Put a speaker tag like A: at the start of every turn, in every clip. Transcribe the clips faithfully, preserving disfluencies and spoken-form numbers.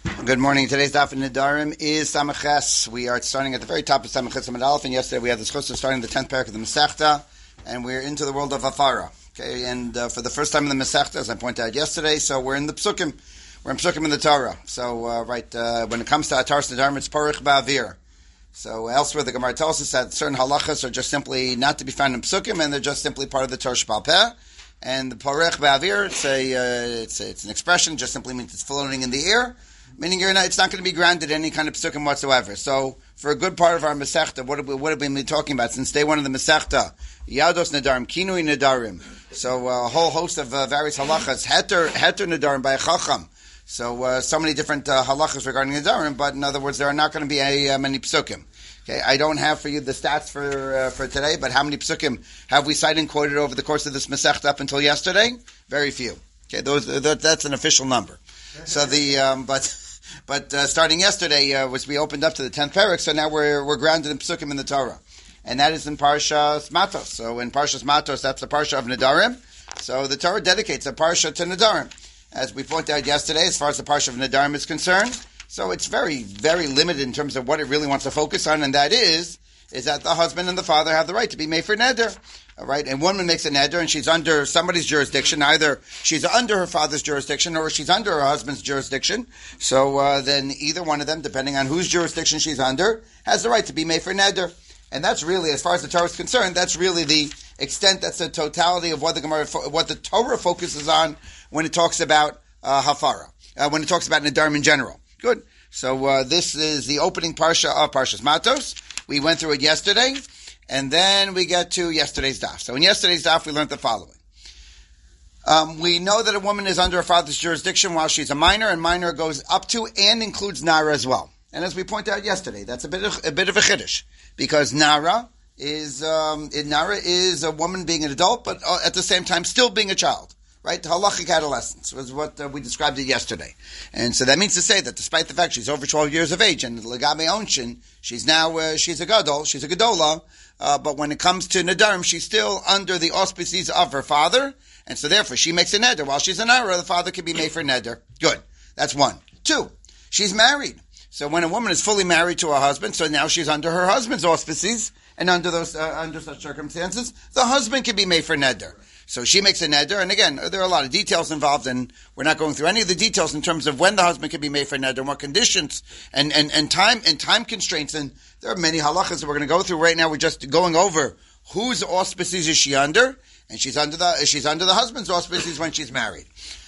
A: Good morning. Today's daf in Nedarim is Samach. We are starting at the very top of Samach Samad Aleph, and yesterday we had the schus of starting the tenth parak of the Masechta, and we're into the world of Hafara. Okay, and uh, for the first time in the Masechta, as I pointed out yesterday, so we're in the Psukim. We're in Psukim in the Torah. So, uh, right, uh, when it comes to Ataras Nedarim, it's Porich Ba'avir. So elsewhere, the Gemara tells us that certain halachas are just simply not to be found in Psukim, and they're just simply part of the Torah Sheba'al Peh. And the Porich Ba'avir, it's a, uh, it's a, it's an expression, just simply means it's floating in the air. Meaning you're not, it's not going to be grounded in any kind of psukim whatsoever. So, for a good part of our Masechta, what have we, what have we been talking about since day one of the Masechta? Yados Nedarim, Kinui Nedarim. So, uh, a whole host of uh, various halachas. Heter, Heter Nedarim by a Chacham. So, uh, so many different uh, halachas regarding Nedarim, but in other words, there are not going to be a, uh, many psukim. Okay, I don't have for you the stats for uh, for today, but how many psukim have we cited and quoted over the course of this Masechta up until yesterday? Very few. Okay, those that, that's an official number. So the um, but. But uh, starting yesterday uh, was we opened up to the tenth parak, so now we're we're grounded in Psukim in the Torah, and that is in Parshas Matos. So in Parshas Matos, that's the Parsha of Nedarim. So the Torah dedicates a Parsha to Nedarim, as we pointed out yesterday. As far as the Parsha of Nedarim is concerned, so it's very very limited in terms of what it really wants to focus on, and that is is that the husband and the father have the right to be made for neder. All right, and woman makes a neder, and she's under somebody's jurisdiction. Either she's under her father's jurisdiction, or she's under her husband's jurisdiction. So uh, then either one of them, depending on whose jurisdiction she's under, has the right to be made for neder. And that's really, as far as the Torah is concerned, that's really the extent, that's the totality of what the Gemara, what the Torah focuses on when it talks about uh, hafara, uh, when it talks about nedarim in general. Good. So uh, this is the opening parsha of Parshas Matos. We went through it yesterday. And then we get to yesterday's daf. So in yesterday's daf, we learned the following. Um, we know that a woman is under her father's jurisdiction while she's a minor, and minor goes up to and includes Nara as well. And as we pointed out yesterday, that's a bit of a, bit of a chiddush, because Nara is um, Nara is a woman being an adult, but uh, at the same time still being a child. Right? Halachic adolescence was what uh, we described it yesterday. And so that means to say that despite the fact she's over twelve years of age, and Legabe Onshin, she's now, uh, she's a gadol, she's a gadola, uh, but when it comes to Nedarim, she's still under the auspices of her father, and so therefore she makes a neder. While she's a nara, the father can be made for neder. Good. That's one. Two, she's married. So when a woman is fully married to her husband, so now she's under her husband's auspices, and under those, uh, under such circumstances, the husband can be made for neder. So she makes a neder, and again, there are a lot of details involved, and we're not going through any of the details in terms of when the husband can be made for neder, and what conditions, and, and, and time and time constraints, and there are many halachas that we're going to go through right now. We're just going over whose auspices is she under, and she's under the she's under the husband's auspices when she's married.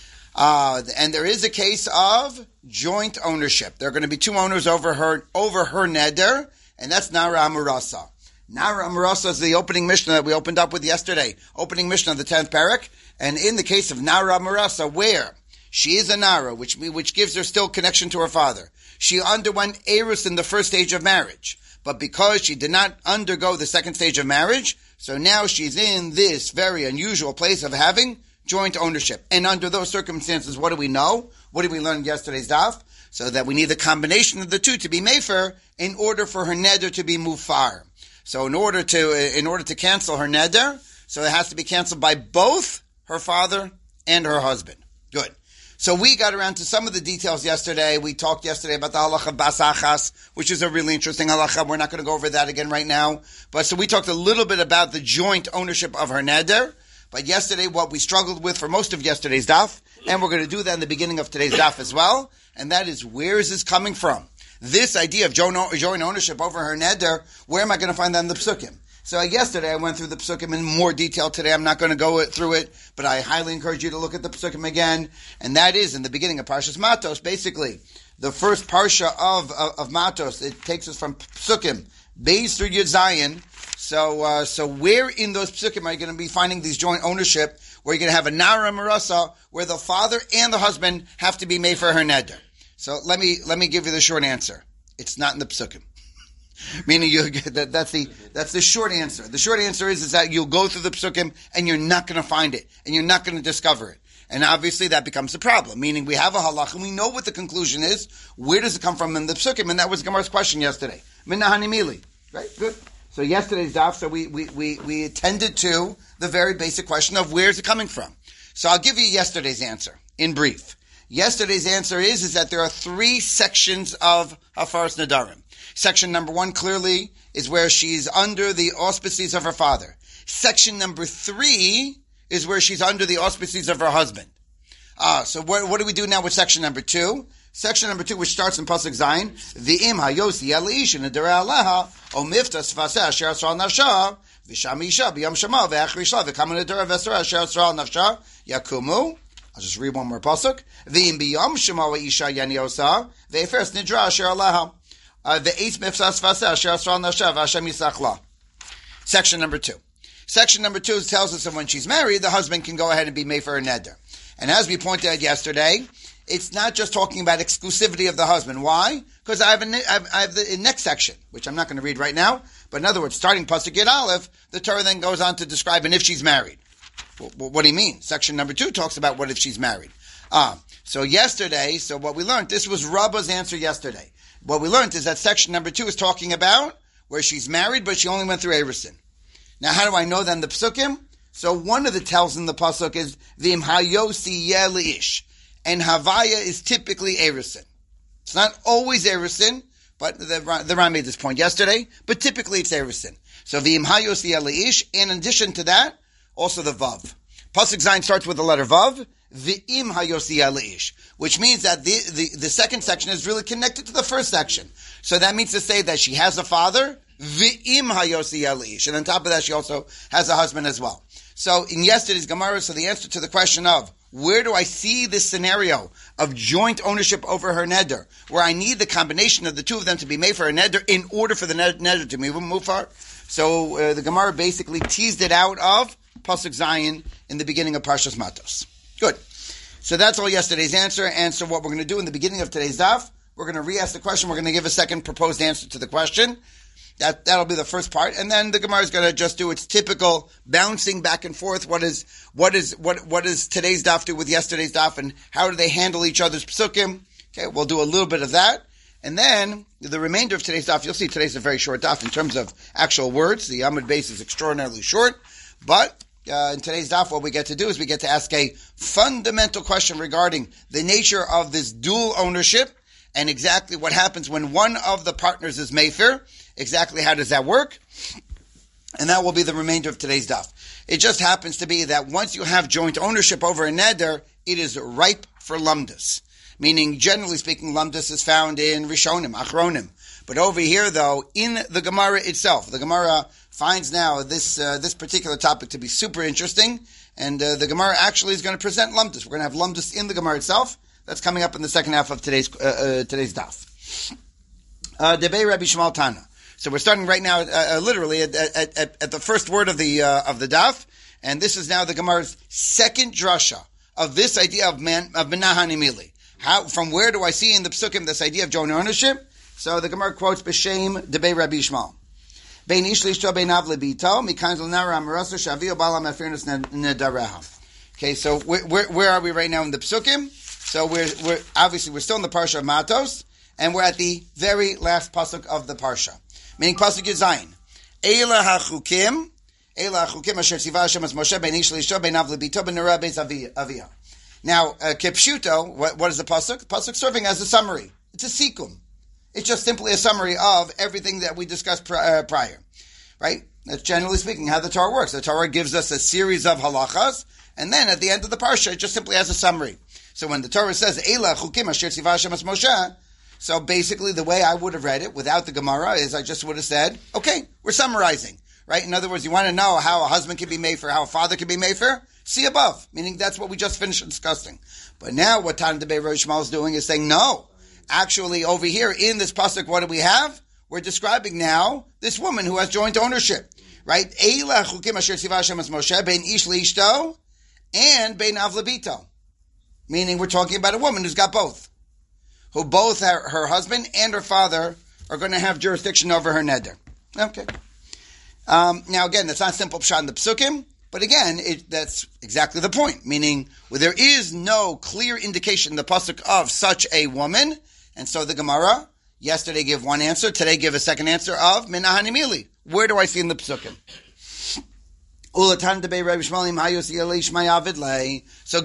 A: Uh, and there is a case of joint ownership. There are going to be two owners over her over her neder, and that's Nara Amurasa. Nara Amurasa is the opening Mishnah that we opened up with yesterday. Opening Mishnah of the tenth parak. And in the case of Nara Amurasa, where she is a Nara, which which gives her still connection to her father. She underwent Eirus in the first stage of marriage. But because she did not undergo the second stage of marriage, so now she's in this very unusual place of having joint ownership. And under those circumstances, what do we know? What did we learn in yesterday's daf? So that we need the combination of the two to be mefer in order for her neder to be mufar. So in order to in order to cancel her neder, so it has to be canceled by both her father and her husband. Good. So we got around to some of the details yesterday. We talked yesterday about the halacha of basachas, which is a really interesting halacha. We're not going to go over that again right now. But so we talked a little bit about the joint ownership of her neder. But yesterday, what we struggled with for most of yesterday's daf, and we're going to do that in the beginning of today's daf as well, and that is, where is this coming from? This idea of joint ownership over her neder, where am I going to find that in the psukim? So yesterday I went through the psukim in more detail. Today I'm not going to go through it, but I highly encourage you to look at the psukim again. And that is in the beginning of Parshas Matos, basically the first parsha of, of, of Matos. It takes us from psukim, Beis through Yud Zayin. So, uh, so where in those psukim are you going to be finding these joint ownership, where you're going to have a Nara Marasa, where the father and the husband have to be made for her neder? So let me let me give you the short answer. It's not in the psukim. Meaning you that, that's the that's the short answer. The short answer is is that you'll go through the psukim and you're not going to find it, and you're not going to discover it. And obviously that becomes a problem. Meaning we have a halach and we know what the conclusion is. Where does it come from in the psukim? And that was Gemara's question yesterday. Minahani mili. Right? Good. So yesterday's daf, so we, we, we, we attended to the very basic question of where's it coming from. So I'll give you yesterday's answer in brief. Yesterday's answer is, is that there are three sections of Hafaras Nadarim. Section number one clearly is where she's under the auspices of her father. Section number three is where she's under the auspices of her husband. Ah, so what, what do we do now with section number two? Section number two, which starts in Pasuk Zayin, V'im hayosi elish nedara aleha o mifta sfaseh asher asra al nafsha v'sham isha b'yom shema v'achrishla v'kama nedara v'asra asher asra al nafsha yakumu. I'll just read one more Pasuk. V'im b'yom shema v'isha yani osa v'efers nidra asher aleha v'eitz mifta sfaseh asher asra al nafsha v'ashem yisachla. Section number two. Section number two tells us that when she's married, the husband can go ahead and be made for a neder. And as we pointed out yesterday, it's not just talking about exclusivity of the husband. Why? Because I have, a, I have, I have the next section, which I'm not going to read right now. But in other words, starting Pasuk Yud Aleph, the Torah then goes on to describe and if she's married. Well, what do you mean? Section number two talks about what if she's married. Ah, so yesterday, so what we learned, this was Rabba's answer yesterday. What we learned is that section number two is talking about where she's married, but she only went through Erusin. Now, how do I know then the Psukim? So one of the tells in the Pasuk is V'im hayosi yeh leish. And Havaya is typically Erusin. It's not always Erusin, but the, the Ram made this point yesterday, but typically it's Erusin. So V'im hayosi yeh leish, and in addition to that, also the Vav. Pasuk Zayin starts with the letter Vav, V'im hayosi yeh leish, which means that the, the, the second section is really connected to the first section. So that means to say that she has a father, V'im hayosi yeh leish, and on top of that she also has a husband as well. So in yesterday's Gemara, so the answer to the question of where do I see this scenario of joint ownership over her neder, where I need the combination of the two of them to be made for a neder in order for the neder to move, move far. So uh, the Gemara basically teased it out of Pasuk Zayin in the beginning of Parshas Matos. Good. So that's all yesterday's answer. And so what we're going to do in the beginning of today's daf, we're going to re-ask the question. We're going to give a second proposed answer to the question. That, that'll be the first part. And then the Gemara is going to just do its typical bouncing back and forth. What is, what is, what, what does today's daf do with yesterday's daf, and how do they handle each other's psukim? Okay, we'll do a little bit of that. And then the remainder of today's daf, you'll see today's a very short daf in terms of actual words. The Amud base is extraordinarily short. But, uh, in today's daf, what we get to do is we get to ask a fundamental question regarding the nature of this dual ownership and exactly what happens when one of the partners is mefer. Exactly how does that work? And that will be the remainder of today's daf. It just happens to be that once you have joint ownership over a neder, it is ripe for lumdus. Meaning, generally speaking, lumdus is found in Rishonim, Achronim. But over here, though, in the Gemara itself, the Gemara finds now this uh, this particular topic to be super interesting, and uh, the Gemara actually is going to present lumdus. We're going to have lumdus in the Gemara itself. That's coming up in the second half of today's uh, uh, today's daf. Uh, Debei Rabbi Shmuel Tana. So we're starting right now, uh, uh, literally at, at, at, at the first word of the uh, of the daf, and this is now the Gemara's second drasha of this idea of man of Menahan Emili. How, from where do I see in the Psukim this idea of joint ownership? So the Gemara quotes B'Shem Debei Rabbi Yishmael. Bein ish l'ishto bein av lebito mikan l'nara amaraso shavio bala mafirnus nedareha. Okay, so where, where, where are we right now in the Psukim? So we're we're obviously we're still in the parsha of Matos, and we're at the very last pasuk of the parsha. Meaning pasuk Zayin. Eila hachukim, Eila hachukim asher tziva Hashem as Moshe bein ish l'ishto bein av lebito bein nara beis avia. Now, uh, kepshuto, what, what is the pasuk? The pasuk serving as a summary. It's a sikum. It's just simply a summary of everything that we discussed pr- uh, prior, right? That's generally speaking how the Torah works. The Torah gives us a series of halachas, and then at the end of the parsha, it just simply has a summary. So when the Torah says Eila chukim asher tziva Hashem as Moshe, so basically the way I would have read it without the Gemara is I just would have said, okay, we're summarizing, right? In other words, you want to know how a husband can be made for, how a father can be made for? See above, meaning that's what we just finished discussing. But now what Tan Debei Rabbi Yishmael is doing is saying, no, actually over here in this pasuk, what do we have? We're describing now this woman who has joint ownership, right? Eila chukim asher tziva Hashem as Moshe bein ish leishto and bein av lebito, meaning we're talking about a woman who's got both, who both her, her husband and her father are going to have jurisdiction over her neder. Okay. Um, now again, that's not simple pshat in the psukim. But again, it, that's exactly the point, meaning well, there is no clear indication in the pasuk of such a woman, and so the Gemara yesterday gave one answer, today give a second answer of Menahan Emili. Where do I see in the psukim? So good.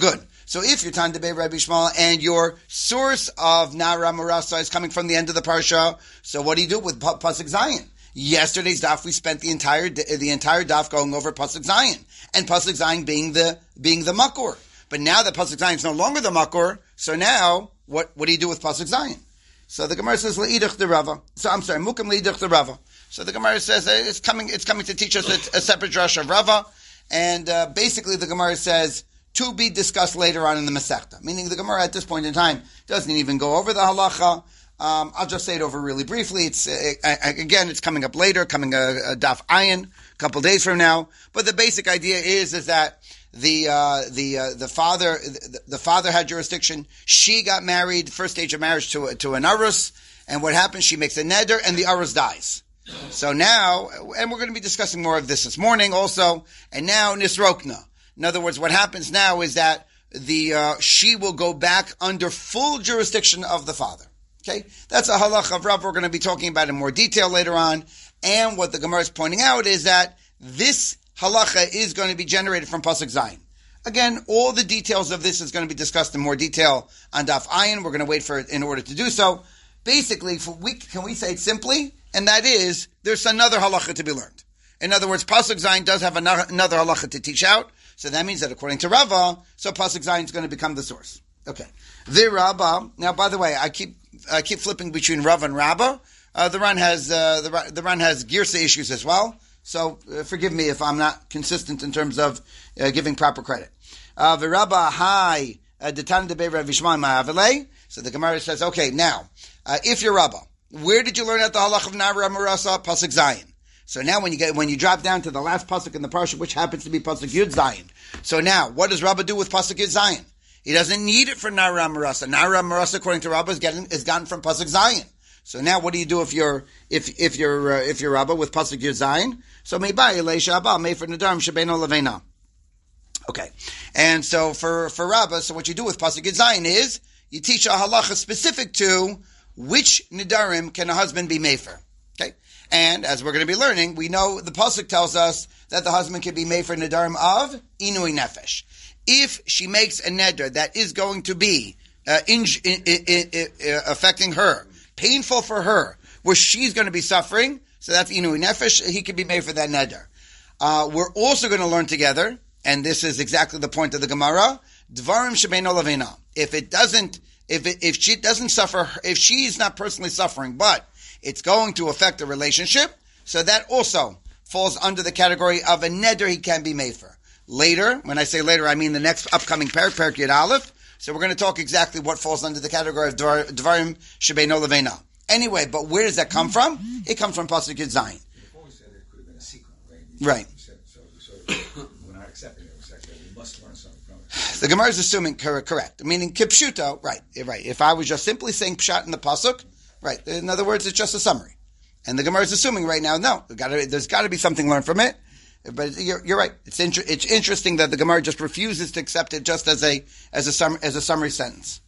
A: So if you're Tan Debei Rabbi Shmuel and your source of Nara Marasa is coming from the end of the parsha, so what do you do with Pasuk Zion? Yesterday's daf, we spent the entire the entire daf going over Pasuk Zion, and Pasuk Zion being the being the makor. But now that Pasuk Zion is no longer the makor, so now what what do you do with Pasuk Zion? So the Gemara says leidach the Rava. So I'm sorry, mukam leidach the Rava. So the Gemara says uh, it's coming it's coming to teach us a, a separate drush of Rava, and uh, basically the Gemara says to be discussed later on in the Masechta. Meaning the Gemara at this point in time doesn't even go over the halacha. Um, I'll just say it over really briefly. It's uh, again, it's coming up later, coming a, a daf ayin a couple days from now. But the basic idea is is that the uh, the uh, the father the, the father had jurisdiction. She got married, first stage of marriage to to an arus, and what happens? She makes a neder, and the arus dies. So now, and we're going to be discussing more of this this morning also. And now nisrokna. In other words, what happens now is that the uh, she will go back under full jurisdiction of the father. Okay, that's a halacha of Rav. We're going to be talking about in more detail later on. And what the Gemara is pointing out is that this halacha is going to be generated from Pasuk Zayin. Again, all the details of this is going to be discussed in more detail on Daf Ayin. We're going to wait for it in order to do so. Basically, for we, can we say it simply? And that is, there's another halacha to be learned. In other words, Pasuk Zayin does have another, another halacha to teach out. So that means that according to Rava, so Pasuk Zayin is going to become the source. Okay. The Rabbah. Now, by the way, I keep I keep flipping between Rav and Rabbah. Uh, the Ran has uh, the the Ran has Girsa issues as well. So uh, forgive me if I'm not consistent in terms of uh, giving proper credit. Uh, the Rabbah hi detan debei Rav Yishmael ma'avelei. So the Gemara says, okay, now uh, if you're Rabbah, where did you learn at the halach of Nara Marasa Pasuk Zayin? So now when you get when you drop down to the last pasuk in the parsha, which happens to be Pasuk Yud Zayin. So now what does Rabbah do with Pasuk Yud Zayin? He doesn't need it for Nara Marasa. Nara Marasa, according to Rabbah, is getting is gotten from Pasuk Zayin. So now, what do you do if you're if if you're uh, if you're Rabbah with Pasuk Yud Zayin? So meibai leisha abba mei for nadarim shebeino levena. Okay, and so for for Rabbah, so what you do with Pasuk Yud Zayin is you teach a halacha specific to which nidarim can a husband be mefer. Okay, and as we're going to be learning, we know the pasuk tells us that the husband can be mefer nidarim of inui nefesh. If she makes a neder that is going to be uh, in, in, in, in, uh, affecting her, painful for her, where she's going to be suffering, so that's inui nefesh, he can be made for that neder. Uh, we're also going to learn together, and this is exactly the point of the Gemara, dvarim shebeino lavina. If it doesn't, if it, if she doesn't suffer, if she's not personally suffering, but it's going to affect the relationship, so that also falls under the category of a neder he can be made for. Later, when I say later, I mean the next upcoming parak, Parak Yud Aleph. So we're going to talk exactly what falls under the category of Dvarim Shebeino Levena. Anyway, but where does that come from? It comes from Pasuk Yud Zayin.
B: Before we said it could have been a secret, right?
A: Right.
B: Said, so, so we're not accepting it. We're accepting it. We must learn something from it.
A: The Gemara is assuming correct, correct. Meaning kipshuto, right, right. If I was just simply saying pshat in the pasuk, right. In other words, it's just a summary. And the Gemara is assuming right now, no, there's got to be something learned from it. But you're, you're right. It's inter- it's interesting that the Gemara just refuses to accept it just as a as a sum- as a summary sentence.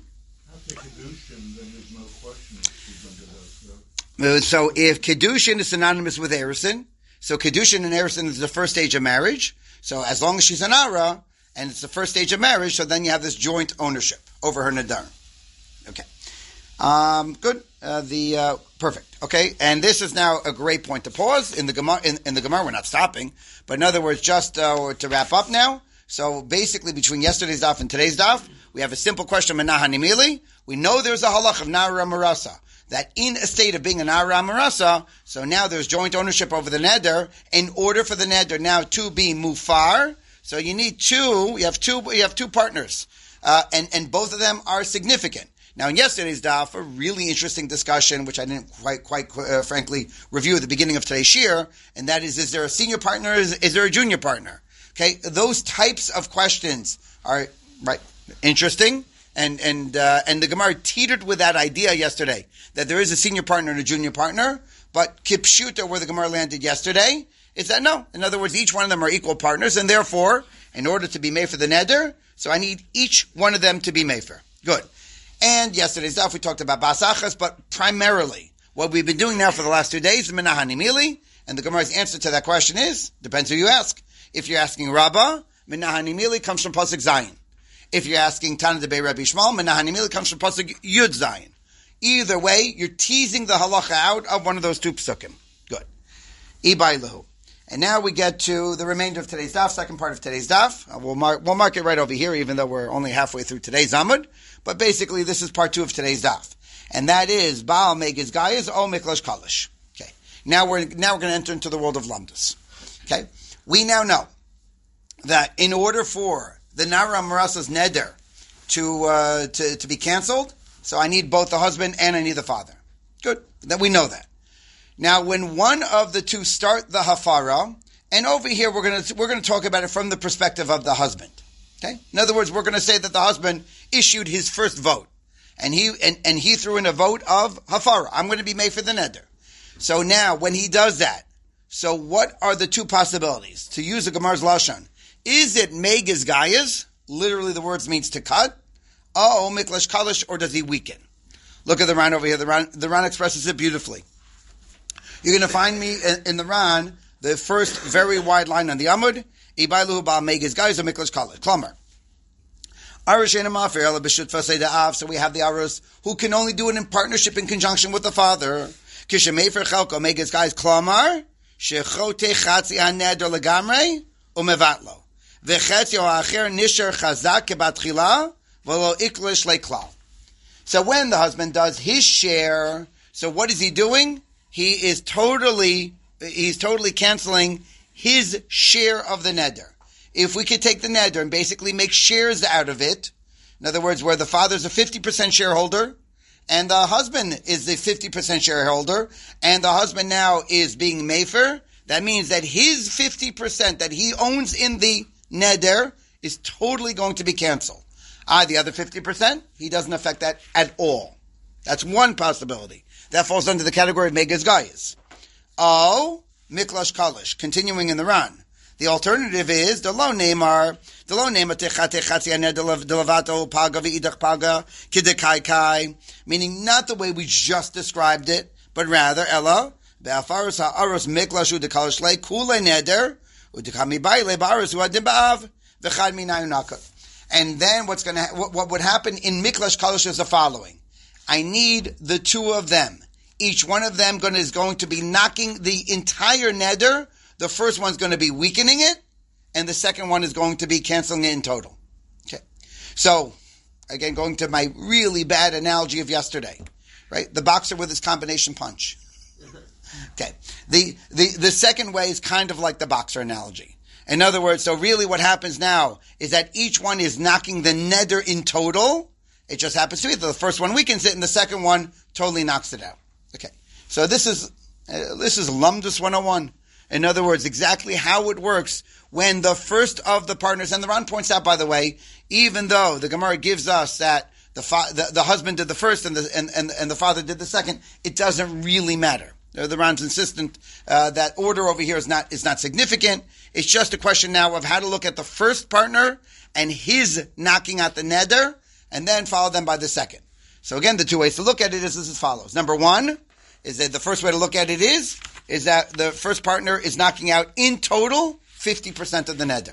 C: After Kedushin, then there's no question that she's under those.
A: So if Kedushin is synonymous with Erusin, so Kedushin and Erusin is the first stage of marriage. So as long as she's an Ara, and it's the first stage of marriage, so then you have this joint ownership over her Nadar. Okay. Um, good. Uh, the uh, perfect. Okay, and this is now a great point to pause in the Gemara. In, in the Gemara, we're not stopping, but in other words, just uh, to wrap up now. So basically, between yesterday's daf and today's daf, we have a simple question: Menahanimili. We know there's a halach of Nara Marasa that in a state of being an Nara Marasa, so now there's joint ownership over the neder. In order for the neder now to be mufar, so you need two. You have two. You have two partners, uh, and and both of them are significant. Now, in yesterday's daf, a really interesting discussion, which I didn't quite, quite uh, frankly, review at the beginning of today's shir, and that is, is there a senior partner, is, is there a junior partner? Okay, those types of questions are, right, interesting, and and uh, and the Gemara teetered with that idea yesterday, that there is a senior partner and a junior partner, but kipshuta, where the Gemara landed yesterday, is that no. In other words, each one of them are equal partners, and therefore, in order to be made for the neder, so I need each one of them to be made for. Good. And yesterday's daf, we talked about basachas, but primarily, what we've been doing now for the last two days is Menahanimili, and the Gemara's answer to that question is, depends who you ask. If you're asking Rabbah, Menahanimili comes from Pasuk Zayin. If you're asking Tana de Rabbi Shmuel, Menahanimil comes from pasuk Yud Zayin. Either way, you're teasing the halacha out of one of those two psukim. Good. Ibailahu. And now we get to the remainder of today's daf, second part of today's daf. Uh, we'll mark, we'll mark it right over here, even though we're only halfway through today's Amud. But basically, this is part two of today's daf. And that is, Baal Megiz Gayaz O Miklash Kalish. Okay. Now we're, now we're going to enter into the world of Lamdus. Okay. We now know that in order for the Nara Marasa's neder to, uh, to, to be canceled, so I need both the husband and I need the father. Good. Then we know that. Now, when one of the two start the hafara, and over here we're going to we're going to talk about it from the perspective of the husband. Okay. In other words, we're going to say that the husband issued his first vote, and he and, and he threw in a vote of hafara. I'm going to be made for the neder. So now, when he does that, so what are the two possibilities? To use the Gemara's lashon, is it megiz gayaz? Literally, the words means to cut. Oh, miklash kalish, or does he weaken? Look at the Ran over here. The Ran, the Ran expresses it beautifully. You're going to find me in, in the Ran, the first very wide line on the Amud. Ibailu ba megiz gayaz or miklash kalish. Klumar. So we have the Arus who can only do it in partnership in conjunction with the father. Kishemefer chelko megiz gayaz klamar shechote chatzi haneder legamrei umevatlo vechetzi o acher nisher chazak kebatchila v'lo iklish leklal. So when the husband does his share, so what is he doing? He is totally, he's totally canceling his share of the neder. If we could take the neder and basically make shares out of it, in other words, where the father's a fifty percent shareholder, and the husband is the fifty percent shareholder, and the husband now is being mefer, that means that his fifty percent that he owns in the neder is totally going to be canceled. Ah, the other fifty percent, he doesn't affect that at all. That's one possibility. That falls under the category of megiz gayaz. Oh, miklash kalish. Continuing in the Ran. The alternative is the lo neimar, the lo neimar techate chatzianer delavato paga v'idach paga kidekai kai, meaning not the way we just described it, but rather ella be'afarus ha'aros miklash udekalish le kule neder udekami baile ba'aros u'adim ba'av v'chad minayu nakat. And then what's going to ha- what, what would happen in miklash kalish is the following. I need the two of them. Each one of them going to, is going to be knocking the entire neder. The first one's going to be weakening it, and the second one is going to be canceling it in total. Okay. So, again, going to my really bad analogy of yesterday, right? The boxer with his combination punch. Okay. The, the, the second way is kind of like the boxer analogy. In other words, so really what happens now is that each one is knocking the neder in total. It just happens to be that the first one weakens it and the second one totally knocks it out. Okay. So this is, uh, this is Lumdus one oh one. In other words, exactly how it works when the first of the partners, and the Ran points out, by the way, even though the Gemara gives us that the fa- the, the husband did the first and the, and, and, and the father did the second, it doesn't really matter. The Ran's insistent uh, that order over here is not is not significant. It's just a question now of how to look at the first partner and his knocking out the neder, and then follow them by the second. So again, the two ways to look at it is as follows. Number one is that the first way to look at it is is that the first partner is knocking out in total fifty percent of the neder.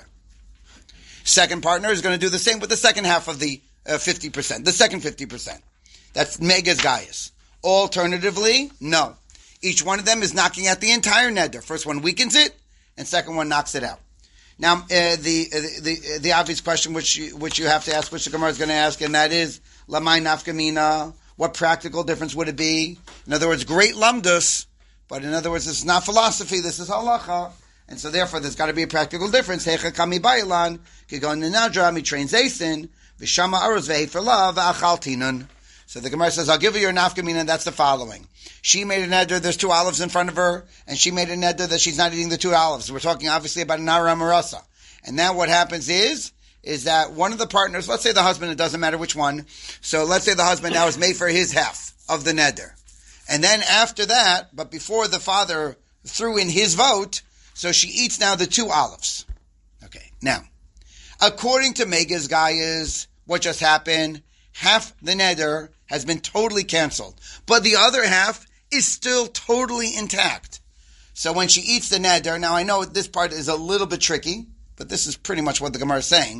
A: Second partner is going to do the same with the second half of the uh, fifty percent, the second fifty percent. That's megiz gayaz. Alternatively, no. Each one of them is knocking out the entire neder. First one weakens it, and second one knocks it out. Now, uh, the, uh, the the obvious question which you, which you have to ask, which the Gemara is going to ask, and that is, Lamai nafkamina, what practical difference would it be? In other words, great lamdus, but in other words, this is not philosophy, this is halacha, and so therefore there's got to be a practical difference. Hecha kami ba'ilan, kigon nenadra, mitrain zaysin, v'shama aruz ve'efela, v'achal tinun. So the Gemara says, I'll give you your nafkamina, and that's the following. She made a neder, there's two olives in front of her, and she made a neder that she's not eating the two olives. We're talking obviously about an Nara Marasa. And now what happens is, is that one of the partners, let's say the husband, it doesn't matter which one, so let's say the husband now is made for his half of the neder. And then after that, but before the father threw in his vote, so she eats now the two olives. Okay, now, according to Megiz Gayaz, what just happened, half the neder has been totally canceled, but the other half is still totally intact. So when she eats the neder, now I know this part is a little bit tricky, but this is pretty much what the Gemara is saying.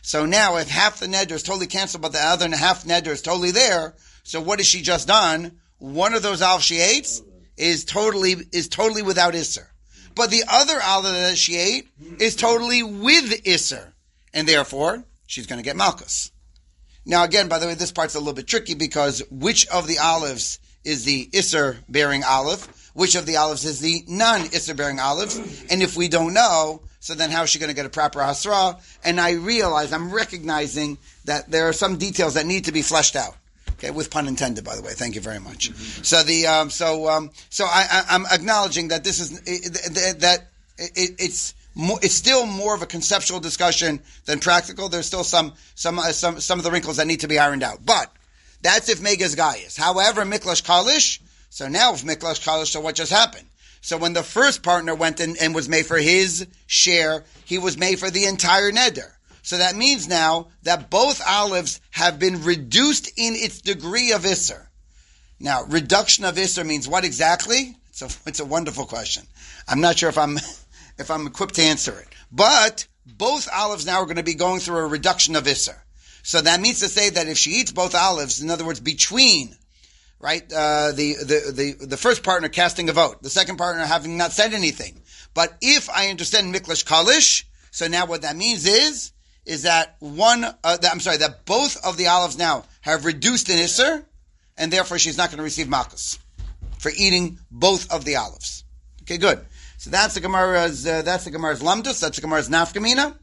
A: So now if half the neder is totally canceled, but the other half neder is totally there, so what has she just done? One of those olives she ate is totally, is totally without Isser. But the other olive that she ate is totally with Isser. And therefore, she's going to get Malchus. Now again, by the way, this part's a little bit tricky because which of the olives is the Isser-bearing olive? Which of the olives is the non-Isser-bearing olive? And if we don't know, so then how is she going to get a proper Hasra? And I realize, I'm recognizing that there are some details that need to be fleshed out. Okay, with pun intended, by the way. Thank you very much. Mm-hmm. So the um, so um, so I, I, I'm acknowledging that this is it, that it, it's more, it's still more of a conceptual discussion than practical. There's still some some uh, some some of the wrinkles that need to be ironed out. But that's if Megas Gaius. However, Miklash Kalish. So now if Miklash Kalish, so what just happened? So when the first partner went in and was made for his share, he was made for the entire neder. So that means now that both olives have been reduced in its degree of Isser. Now, reduction of Isser means what exactly? It's a, it's a wonderful question. I'm not sure if I'm if I'm equipped to answer it. But both olives now are going to be going through a reduction of Isser. So that means to say that if she eats both olives, in other words, between, right, uh, the, the, the, the first partner casting a vote, the second partner having not said anything. But if I understand Miklash Kalish, so now what that means is, is that one, uh, that, I'm sorry, that both of the olives now have reduced in Isser, and therefore she's not going to receive Malchus for eating both of the olives. Okay, good. So that's the Gemara's, uh, that's the Gemara's Lamdus, that's the Gemara's Nafkamina.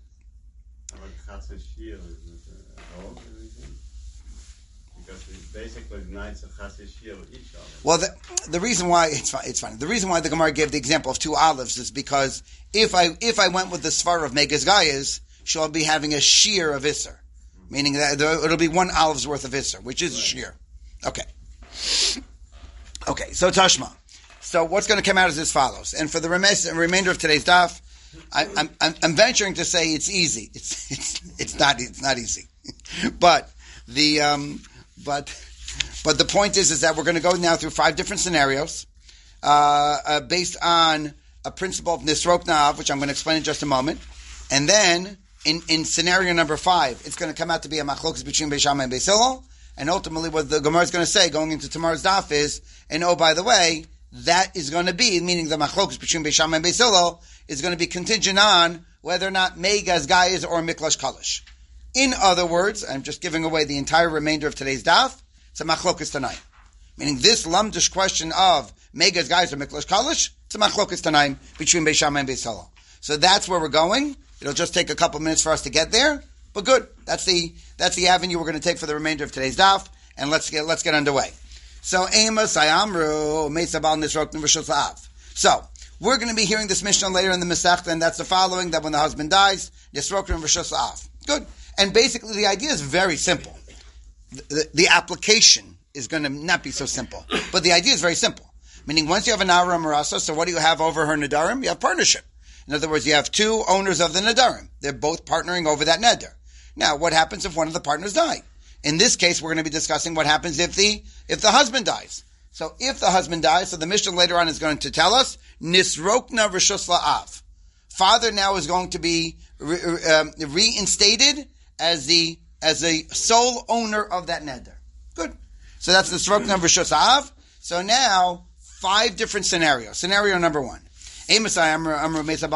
D: Basically, nights of Chassid each other.
A: Well, the, the reason why it's fine, it's fine. The reason why the Gemara gave the example of two olives is because if I if I went with the Svar of Megas Gaius, she'll be having a shear of Isser, meaning that it'll be one olive's worth of Isser, which is right. A shear. Okay. Okay, so Tashma. So what's going to come out is as follows. And for the rem- remainder of today's daf, I, I'm, I'm, I'm venturing to say it's easy. It's it's it's not it's not easy, but the um, but but the point is is that we're going to go now through five different scenarios uh, uh, based on a principle of Nisrok Na'av, which I'm going to explain in just a moment, and then. In, in scenario number five, it's going to come out to be a machlokas between Beis Shammai and Beis Hillel, and ultimately what the Gemara is going to say going into tomorrow's daf is, and oh, by the way, that is going to be, meaning the machlokas between Beis Shammai and Beis Hillel, is going to be contingent on whether or not Megas Gaius or Miklash Kalish. In other words, I'm just giving away the entire remainder of today's daf, it's a machlokas tonight. Meaning this lamdish question of Megas Gaius or Miklash Kalish, it's a machlokas tonight between Beis Shammai and Beis Hillel. So that's where we're going. It'll just take a couple minutes for us to get there, but good. That's the that's the avenue we're going to take for the remainder of today's daf, and let's get let's get underway. So Amos Ayamru Meisabal Nisrok Nivashos La'av. So we're going to be hearing this Mishnah later in the Masechta, and that's the following: that when the husband dies, Nisrok Nivashos La'av. Good. And basically, the idea is very simple. The, the, the application is going to not be so simple, but the idea is very simple. Meaning, once you have an Ara Marasa, so what do you have over her Nadarim? You have partnership. In other words, you have two owners of the Nadarim. They're both partnering over that Neder. Now, what happens if one of the partners die? In this case, we're going to be discussing what happens if the if the husband dies. So if the husband dies, so the Mishnah later on is going to tell us, Nisrokna Rishus La'av. Father now is going to be re, um, reinstated as the as the sole owner of that Neder. Good. So that's Nisrokna Rishus La'av. So now, five different scenarios. Scenario number one. So the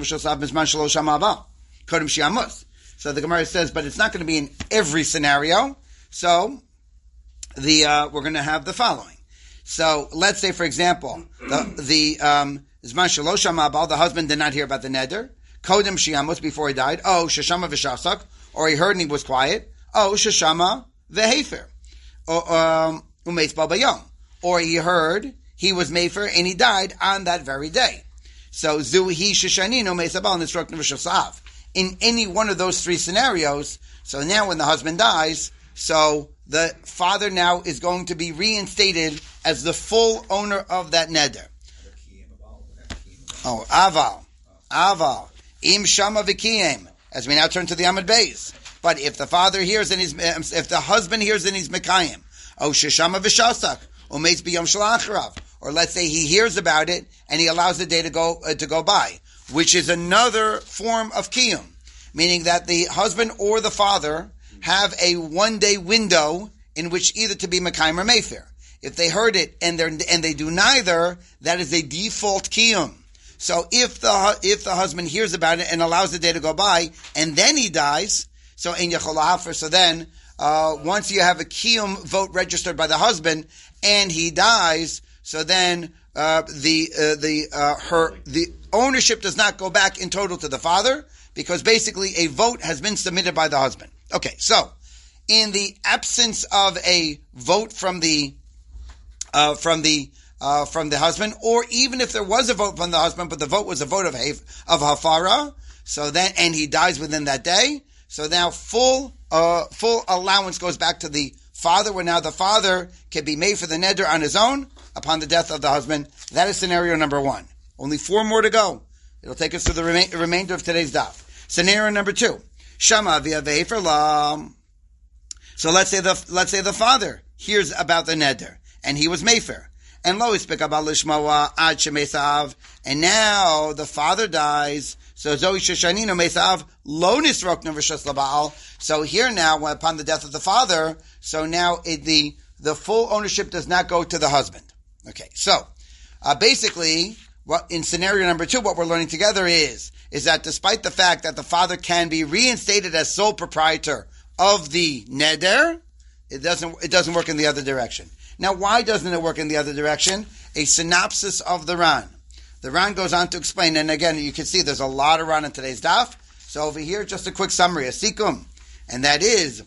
A: Gemara says, but it's not going to be in every scenario. So the uh, we're going to have the following. So let's say, for example, the the um, the husband did not hear about the neder. Kodem shiamos before he died. Oh, sheshama v'shasak, or he heard and he was quiet. Oh, sheshama v'hefer, or umeis babayom, or he heard he was mefer and he died on that very day. So, Zuhi Shishanino Mesabal Nisrok Nivashasav. In any one of those three scenarios, so now when the husband dies, so the father now is going to be reinstated as the full owner of that neder. Oh, Aval. Aval. Im Shama Vikiyim. As we now turn to the Amud Beis. But if the father hears and he's, if the husband hears and he's Mekayim. Oh, Shishama Vishasak. Umeis Biyom Shalachrav. Or let's say he hears about it and he allows the day to go uh, to go by, which is another form of kiyum. meaning that the husband or the father have a one-day window in which either to be Mekayim or Mefer. If they heard it and they and they do neither, that is a default kiyum. So if the if the husband hears about it and allows the day to go by and then he dies, so in Yechol so then uh, once you have a kiyum vote registered by the husband and he dies, so then uh, the uh, the uh, her the ownership does not go back in total to the father because basically a vote has been submitted by the husband. Okay, so in the absence of a vote from the Uh, from the uh, from the husband, or even if there was a vote from the husband, but the vote was a vote of of hafara, so then and he dies within that day, so now full uh, full allowance goes back to the father, where now the father can be made for the neder on his own upon the death of the husband. That is scenario number one. Only four more to go. It'll take us to the rema- remainder of today's daf. Scenario number two: Shama via ve'efer lam. So let's say the let's say the father hears about the neder. And he was Mefer. And lo ispekabal lishmawa ad shemesav. And now the father dies. So Zoe Shoshanino Mesav lo nisrok neveshas labal. So here now, upon the death of the father, so now it, the the full ownership does not go to the husband. Okay, so uh, basically, what in scenario number two, what we're learning together is is that despite the fact that the father can be reinstated as sole proprietor of the neder, it doesn't it doesn't work in the other direction. Now, why doesn't it work in the other direction? A synopsis of the Ran. The Ran goes on to explain, and again, you can see there's a lot of Ran in today's daf. So over here, just a quick summary, a sikum, and that is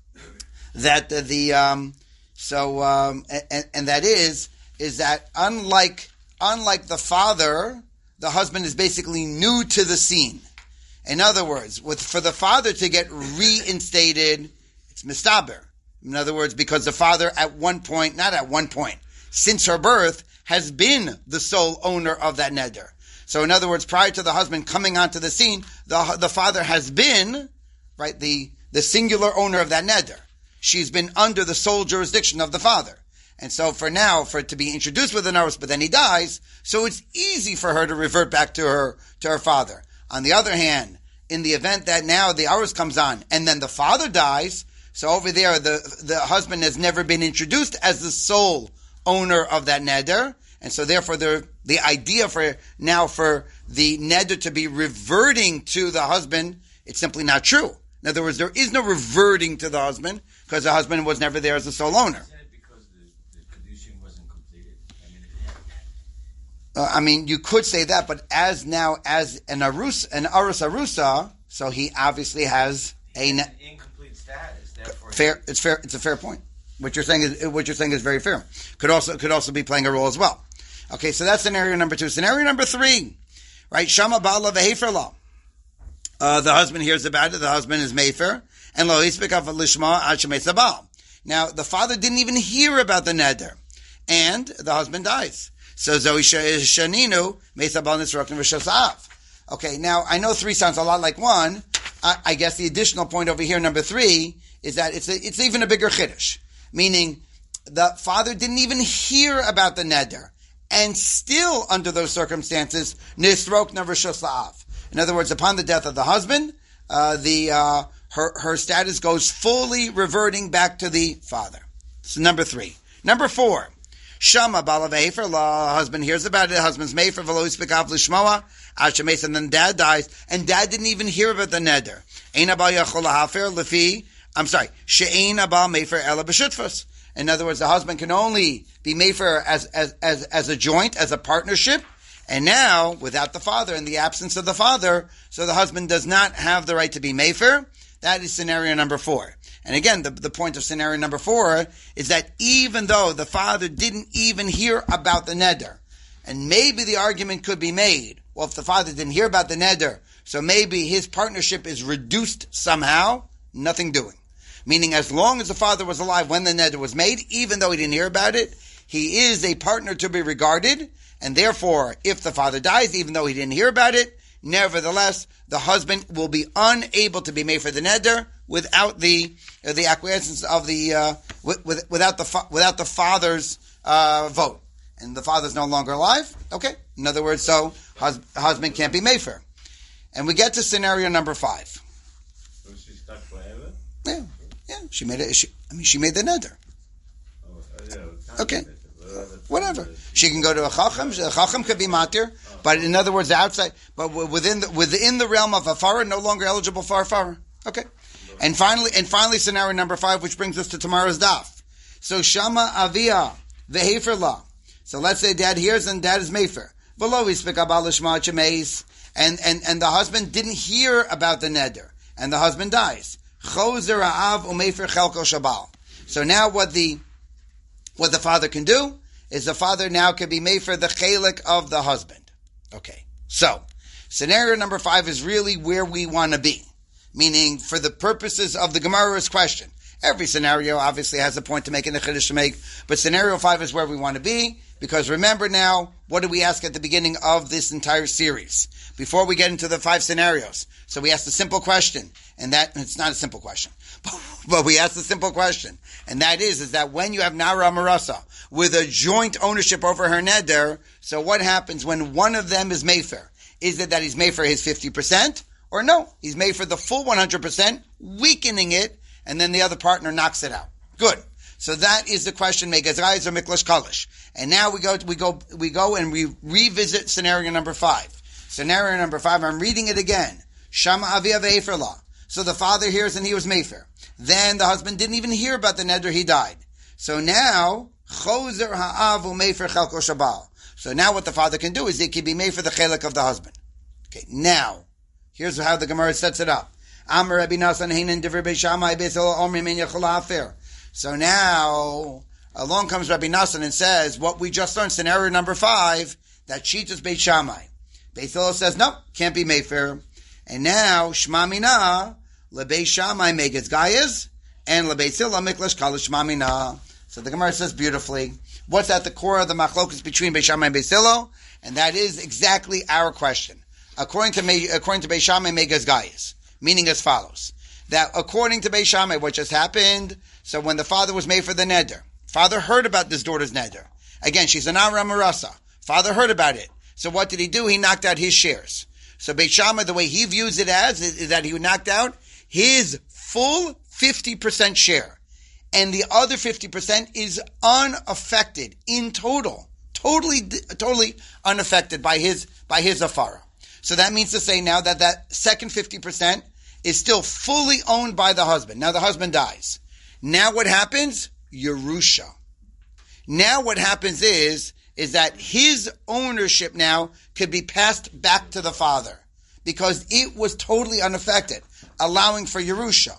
A: that the, the um, so um, and, and that is is that unlike unlike the father, the husband is basically new to the scene. In other words, with for the father to get reinstated, it's mistaber. In other words, because the father at one point, not at one point, since her birth, has been the sole owner of that neder. So in other words, prior to the husband coming onto the scene, the the father has been, right, the, the singular owner of that neder. She's been under the sole jurisdiction of the father. And so for now, for it to be introduced with an arus, but then he dies, so it's easy for her to revert back to her, to her father. On the other hand, in the event that now the arus comes on, and then the father dies, so over there, the the husband has never been introduced as the sole owner of that neder, and so therefore the the idea for now for the neder to be reverting to the husband, it's simply not true. In other words, there is no reverting to the husband because the husband was never there as the sole owner.
B: Because the, the kedushin wasn't completed. I mean,
A: uh, I mean, you could say that, but as now as an arus an arus arusa, so he obviously has a
B: an incomplete status.
A: Fair, it's fair. It's a fair point. What you're saying is what you're saying is very fair. Could also could also be playing a role as well. Okay, so that's scenario number two. Scenario number three, right? Shama ba'ala ve'hefer la. Uh, the husband hears about it. The husband is mefer, and lo yispekav lishma ad shemesabal. Now the father didn't even hear about the neder, and the husband dies. So zoe shaninu mesabal nisrok neveshasav. Okay, now I know three sounds a lot like one. I, I guess the additional point over here, number three, is that it's a, it's even a bigger chiddush, meaning the father didn't even hear about the neder, and still under those circumstances, nisrok neveshos la'av. In other words, upon the death of the husband, uh, the uh, her her status goes fully reverting back to the father. So number three. Number four. Shama bala ve'efer la. Husband hears about it. Husband's mefer v'lo yispekav lishmoa. Ashemes, and then dad dies, and dad didn't even hear about the neder. Ein abal yachol lahafer lefi. I'm sorry. She'ein abal mefer ela b'shutfus. In other words, the husband can only be mefer as as as as a joint, as a partnership. And now, without the father, in the absence of the father, so the husband does not have the right to be mefer. That is scenario number four. And again, the, the point of scenario number four is that even though the father didn't even hear about the neder, and maybe the argument could be made, well, if the father didn't hear about the neder, so maybe his partnership is reduced somehow, nothing doing. Meaning as long as the father was alive when the neder was made, even though he didn't hear about it, he is a partner to be regarded, and therefore, if the father dies, even though he didn't hear about it, nevertheless, the husband will be unable to be made for the neder without the uh, the acquiescence of the uh, with, with, without the fa- without the father's uh, vote, and the father's no longer alive. Okay, in other words, so hus- husband can't be made for. And we get to scenario number five. she made it. She, I mean, she made the neder.
D: Oh, yeah,
A: Okay. Whatever. She can go to a chacham. A chacham could be matir, but in other words, outside, but within the, within the realm of afara, no longer eligible for afara. Okay. And finally, and finally, scenario number five, which brings us to tomorrow's daf. So shama avia vehefer la. So let's say dad hears and dad is mefer. V'lo yispek abal l'shma chemeis, and and and the husband didn't hear about the neder, and the husband dies. Chozer ha'av umefer chelko shabal. So now what the what the father can do is the father now can be made for the chelik of the husband. Okay. So, scenario number five is really where we want to be. Meaning, for the purposes of the Gemara's question. Every scenario obviously has a point to make and a chiddush to make, but scenario five is where we want to be, because remember now, what did we ask at the beginning of this entire series? Before we get into the five scenarios. So we asked a simple question, and that, it's not a simple question, but we asked a simple question, and that is, is that when you have Nara Marasa, with a joint ownership over her neder, so what happens when one of them is Mayfair? Is it that he's made for his fifty percent? Or no, he's made for the full one hundred percent, weakening it, and then the other partner knocks it out. Good. So that is the question, Megazrais or Miklash Kalish. And now we go, we go, we go and we revisit scenario number five. Scenario number five, I'm reading it again. Shama Avia Ve'eferla. So the father hears and he was Mayfair. Then the husband didn't even hear about the neder, he died. So now, Chozer Ha'avu Mayfair Chelko Shabal. So now what the father can do is he can be made for the chelik of the husband. Okay, now, here's how the Gemara sets it up. Amar Rabbi Nasan Heinan Divrei Beis Shammai Beis Hillel Omrim Ein Yachol Ha'afer. So now, along comes Rabbi Nasan and says, what we just learned, scenario number five, that Shitas Beis Shammai. Beis Hillel says, no, can't be Mayfair. And now, Shma Mina, LeBeis Shammai Megez Gayez, and LeBeis Hillel Miklash Kalish Shma Mina. So the Gemara says beautifully, what's at the core of the machlokus between Beis Shammai and Beis Hillel? And that is exactly our question. According to Me, according to Beis Shammai Megez Gayez, meaning as follows, that according to Beis Shammai, what just happened, so when the father was made for the neder, father heard about this daughter's neder. Again, she's an Ara Marasa. Father heard about it. So what did he do? He knocked out his shares. So Beis Shammai, the way he views it as, is, is that he knocked out his full fifty percent share. And the other fifty percent is unaffected in total. Totally, totally unaffected by his, by his afara. So that means to say now that that second fifty percent is still fully owned by the husband. Now the husband dies. Now what happens? Yerusha. Now what happens is, is that his ownership now could be passed back to the father because it was totally unaffected, allowing for Yerusha.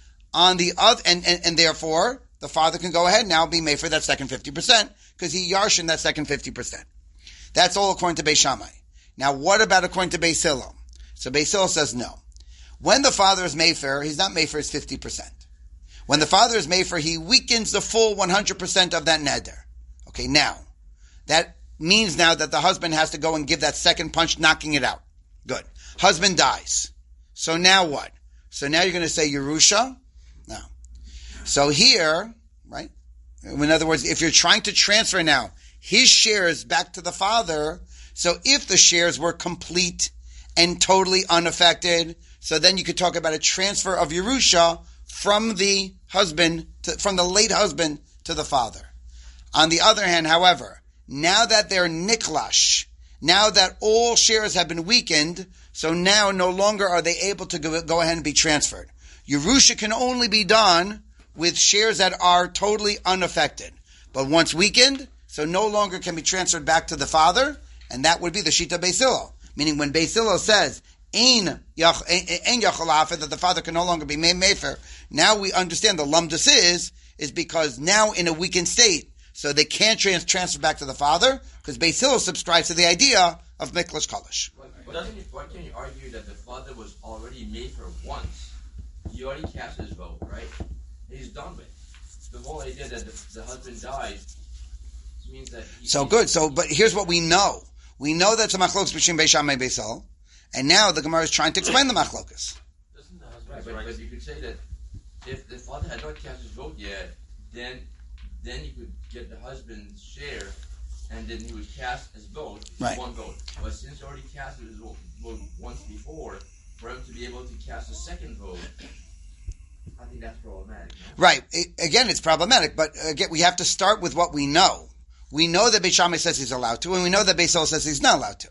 A: On the other, and, and, and therefore, the father can go ahead now be made for that second fifty percent because he yarshin that second fifty percent. That's all according to Beis Shammai. Now, what about according to Beis Hillel? So Beis Hillel says no. When the father is Mayfair, he's not Mayfair, it's fifty percent. When the father is Mayfair, he weakens the full one hundred percent of that neder. Okay, now, that means now that the husband has to go and give that second punch, knocking it out. Good. Husband dies. So now what? So now you're going to say Yerusha? No. So here, right? In other words, if you're trying to transfer now his shares back to the father, so if the shares were complete and totally unaffected, so then you could talk about a transfer of Yerusha from the husband, to, from the late husband to the father. On the other hand, however, now that they're niklash, now that all shares have been weakened, so now no longer are they able to go, go ahead and be transferred. Yerusha can only be done with shares that are totally unaffected. But once weakened, so no longer can be transferred back to the father, and that would be the Shita Beis Hillel. Meaning when Beis Hillel says, Ein Yachol Ha'afer, that the father can no longer be made Mefer, now we understand the lumdus is, is because now in a weakened state, so they can't trans- transfer back to the father, because Beis Hillel subscribes to the idea of Miklash Kalish.
E: But doesn't it, why can't you argue that the father was already made for once? He already cast his vote, right? He's done with it. The whole idea that the, the husband died means that... He,
A: so good. So, but here's what we know. We know that's a machlokas between Beis Shammai and Beis Hillel, and now the Gemara is trying to explain the machlokas.
E: Doesn't the husband... Right, but, but you could say that if the father had not cast his vote yet, then then you could get the husband's share, and then he would cast his vote,
A: right.
E: one vote. But since he already cast his vote once before, for him to be able to cast a second vote, I think that's problematic. No?
A: Right. It, again, it's problematic, but again, we have to start with what we know. We know that Beis Shammai says he's allowed to, and we know that Beis Hillel says he's not allowed to.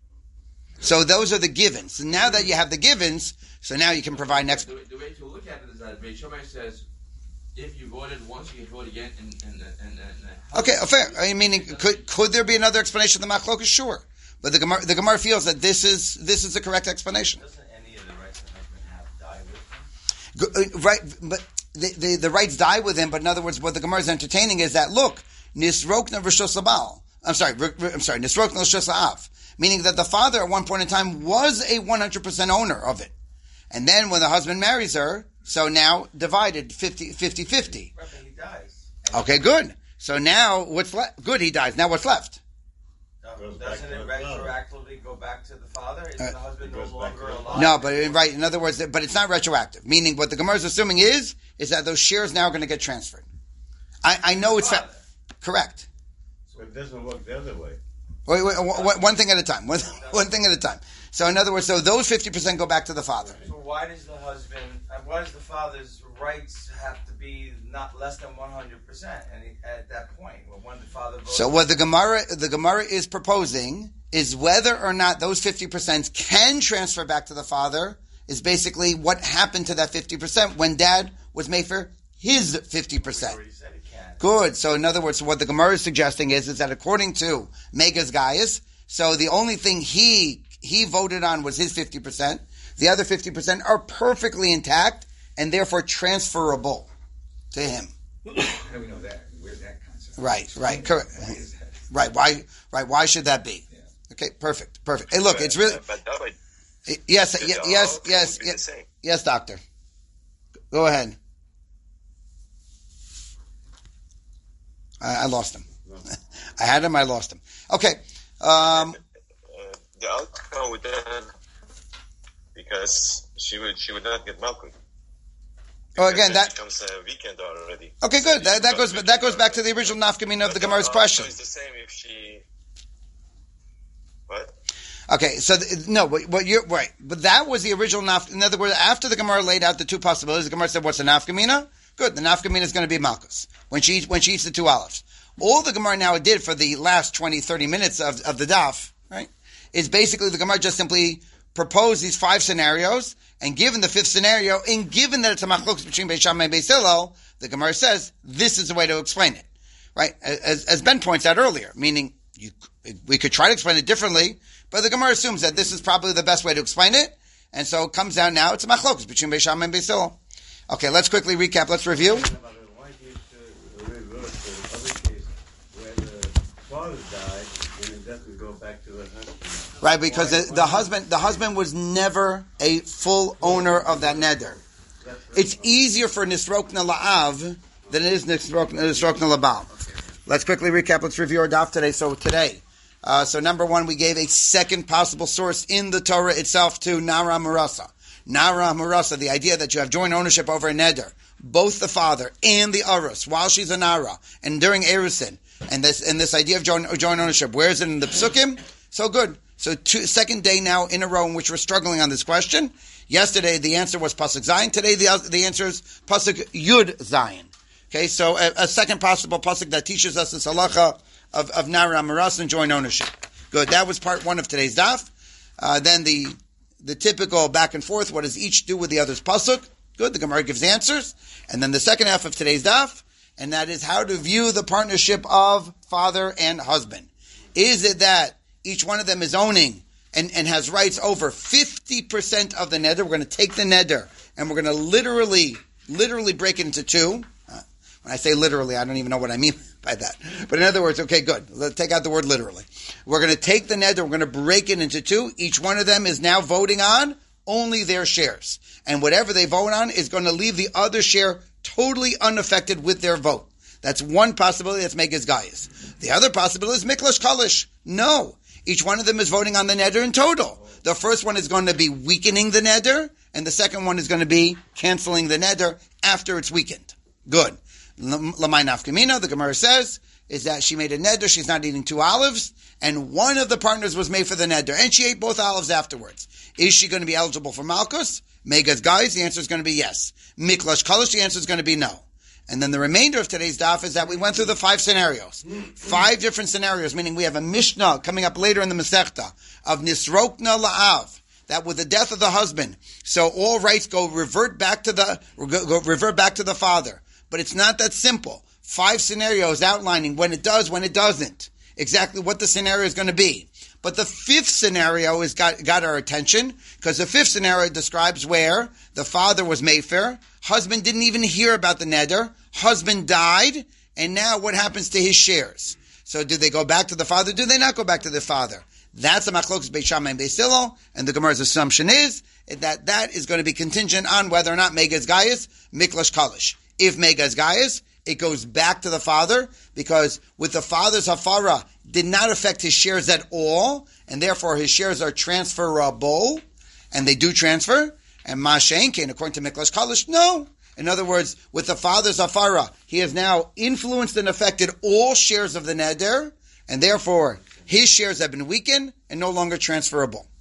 A: So those are the givens. And now that you have the givens, so now you can provide next.
E: The, the way to look at it is that Beis Shammai says, if you voted once, you can vote again. And, and, and, and
A: okay, fair. I mean, could could there be another explanation of the Machlokas? Sure, but the Gemara, the Gemara feels that this is this is the correct explanation.
D: Doesn't any of the rights the husband have die with him?
A: Right, but the, the the rights die with him. But in other words, what the Gemara is entertaining is that look, nisrokna v'shos habal. I'm sorry, I'm sorry, nisrokna v'shos ha'av. Meaning that the father at one point in time was a one hundred percent owner of it. And then when the husband marries her, so now divided fifty fifty.
D: Right, but he dies.
A: Okay, good. So now what's left? Good, he dies. Now what's left?
D: Doesn't it retroactively go back to the father? Is
A: Uh,
D: the husband no longer alive?
A: No, but in, right, in other words, but it's not retroactive. Meaning what the Gemara is assuming is, is that those shares now are going to get transferred. I, I know it's fa- correct.
D: So it doesn't work the other way.
A: Wait, wait, one, one thing at a time. One, one thing at a time. So in other words, so those fifty percent go back to the father.
D: So why does the husband, uh, why does the father's rights have to be not less than one hundred percent? And he, at that point, when the father votes...
A: So what the Gemara, the Gemara is proposing is whether or not those fifty percent can transfer back to the father is basically what happened to that fifty percent when dad was made for his fifty percent. Good. So in other words, what the Gemara is suggesting is, is that according to Megas Gaius, so the only thing he he voted on was his fifty percent. The other fifty percent are perfectly intact and therefore transferable to him.
B: How do we know that? Where's that concept?
A: Right, right, correct.
B: Why is that?
A: Right, why right, why should that be?
B: Yeah.
A: Okay, perfect, perfect. Hey, look, it's really
F: But that would,
A: yes,
F: the
A: yes,
F: dog
A: yes,
F: would
A: yes,
F: be the
A: yes,
F: same.
A: yes, doctor. Go ahead. I, I lost him. I had him. I lost him. Okay. Um,
F: Uh, the outcome would then, because she would she would not get Malkut.
A: oh, again,
F: Because
A: that
F: it becomes a weekend already.
A: okay, good. That, that goes that goes back to the original nafkamina of the Gemara's question.
F: It's the same if she. What?
A: Okay, so the, no, but what you're right, but that was the original naf. In other words, after the Gemara laid out the two possibilities, the Gemara said, "What's the nafkamina?" Good, the nafkamina is going to be Malkus when she eats, when she eats the two olives. All the Gemara now did for the last twenty, thirty minutes of, of the daf, right, is basically the Gemara just simply proposed these five scenarios, and given the fifth scenario, and given that it's a machlokes between Beis Shammai and Beis Hillel, the Gemara says this is the way to explain it, right? As, as Ben points out earlier, meaning you, we could try to explain it differently, but the Gemara assumes that this is probably the best way to explain it, and so it comes down now, it's a machlokes between Beis Shammai and Beis Hillel. Okay, let's quickly recap, let's review.
D: Why do you uh, reverse the other case where the father died and it doesn't go back to the husband?
A: Right, because
D: Why-
A: the,
D: why
A: the
D: do-
A: husband the husband was never a full owner of that neder.
D: That's-
A: It's easier for Nisrokna La'av than it is Nisrokna, Nisrokna Labal. Let's quickly recap. Let's review our daf today. So today, uh, so number one, we gave a second possible source in the Torah itself to Nara Marasa. Nara Marasa, the idea that you have joint ownership over a neder, both the father and the arus, while she's a Nara, and during Erusin, and this and this idea of joint, joint ownership. Where is it in the Psukim? So good. So two, second day now in a row in which we're struggling on this question. Yesterday the answer was Pasuk Zayin. Today the the answer is Pasuk Yud Zayin. Okay, so a, a second possible pasuk that teaches us this halacha of, of Nara Maras and joint ownership. Good. That was part one of today's daf. Uh, then the the typical back and forth. What does each do with the other's pasuk? Good. The Gemara gives answers. And then the second half of today's daf, and that is how to view the partnership of father and husband. Is it that each one of them is owning and, and has rights over fifty percent of the neder? We're going to take the neder and we're going to literally, literally break it into two. When I say literally, I don't even know what I mean by that. But in other words, okay, good. Let's take out the word literally. We're going to take the neder, we're going to break it into two. Each one of them is now voting on only their shares. And whatever they vote on is going to leave the other share totally unaffected with their vote. That's one possibility. That's Megas Gaius. The other possibility is Miklash Kalish. No. Each one of them is voting on the neder in total. The first one is going to be weakening the neder, and the second one is going to be canceling the neder after it's weakened. Good. Lamai nafkamina, the Gemara says, is that she made a neder, she's not eating two olives, and one of the partners was made for the neder, and she ate both olives afterwards. Is she going to be eligible for Malkus? Megas guys, the answer is going to be yes. Miklash Kalish, the answer is going to be no. And then the remainder of today's daf is that we went through the five scenarios. Five different scenarios, meaning we have a Mishnah coming up later in the Masechta of Nisrokna La'av, that with the death of the husband, so all rights go revert back to the go, revert back to the father. But it's not that simple. Five scenarios outlining when it does, when it doesn't. Exactly what the scenario is going to be. But the fifth scenario has got, got our attention, because the fifth scenario describes where the father was Mayfair, husband didn't even hear about the neder, husband died, and now what happens to his shares? So do they go back to the father? Do they not go back to the father? That's a machlokes Beit Shammai and Beis Hillel, and the Gemara's assumption is that that is going to be contingent on whether or not Megas Gaius, Miklash Kalish. If Megas Gaius, it goes back to the father, because with the father's hafara did not affect his shares at all, and therefore his shares are transferable, and they do transfer. And Ma'ashenkin, according to Miklash Kalish, no. In other words, with the father's hafara, he has now influenced and affected all shares of the neder, and therefore his shares have been weakened and no longer transferable.